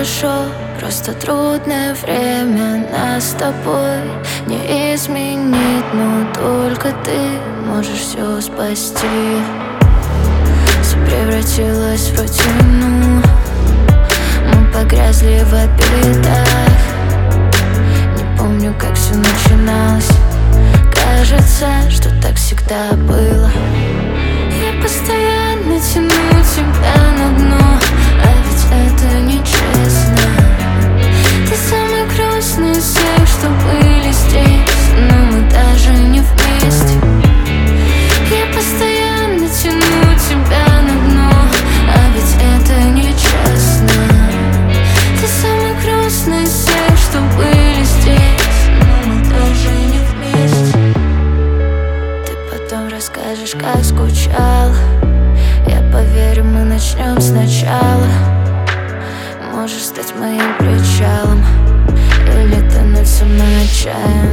хорошо, просто трудное время нас с тобой не изменить, но только ты можешь все спасти. Все превратилось в рутину, мы погрязли в обидах. Не помню, как все начиналось, кажется, что так всегда было. Я постоянно тяну тебя на дно, а ведь это нечестно. Ты самый грустный из всех, что были здесь, но мы даже не вместе. Я постоянно тяну тебя на дно, а ведь это нечестно. Ты самый грустный из всех, что были здесь, но мы даже не вместе. Ты потом расскажешь, как скучал. Я поверю, мы начнем сначала. Можешь стать моим причалом или тонуть со мной отчаянно.